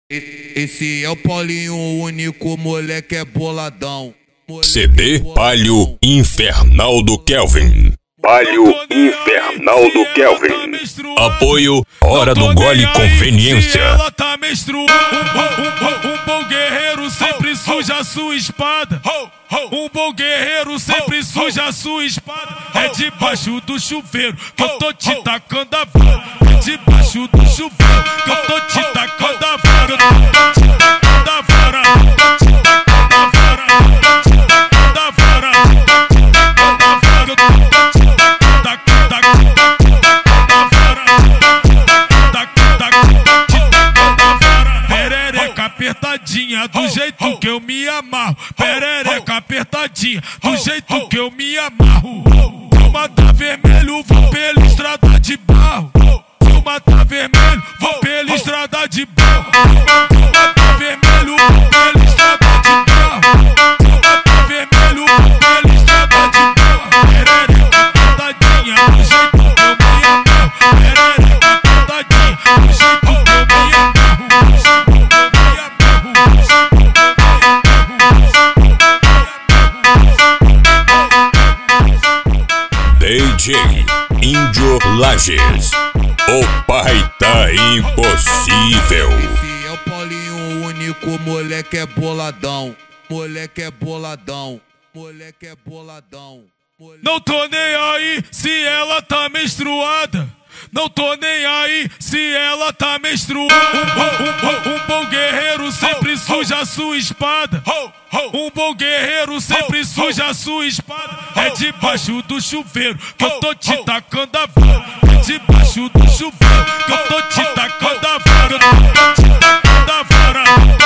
Esse é o Paulinho, o único moleque é boladão. CD Palio Infernal do Kelvin. Palio Infernal do Kelvin. Apoio Hora do Gole Conveniência. Ela tá menstruando. Um bom guerreiro sempre suja sua espada. Um bom guerreiro sempre suja sua espada. É debaixo do chuveiro que eu tô te tacando a vara. É debaixo do chuveiro que eu tô te tacando a vara. Eu tô te tacando a vara. Apertadinha, do jeito que eu me amarro. Perereca apertadinha, do jeito que eu me amarro. Se eu matar vermelho, vou pela estrada de barro. Se eu matar vermelho, vou pela estrada de barro. Se eu matar vermelho, vou pela estrada de barro. Se eu matar vermelho, vou pela estrada de barro. Perereca apertadinha, do jeito que eu me amarro. Perereca apertadinha, do jeito que eu me amarro. DJ Índio Lages, o pai tá impossível. Esse é o Paulinho, o único moleque é boladão. Moleque é boladão. Moleque é boladão. Não tô nem aí se ela tá menstruada. Não tô nem aí se ela tá menstruando. Um bom guerreiro sempre suja sua espada. Um bom guerreiro sempre suja sua espada. É debaixo do chuveiro que eu tô te tacando a vara. É debaixo do chuveiro que eu tô te tacando a vara. Eu tô te tacando a vara.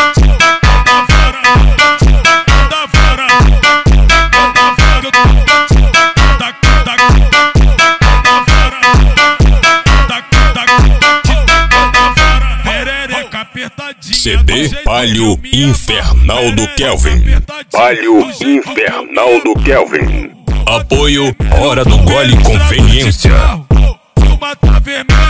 CD Palio Infernal do Kelvin. Palio Infernal do Kelvin. Apoio Hora do Gole Conveniência. Se eu matar vermelho,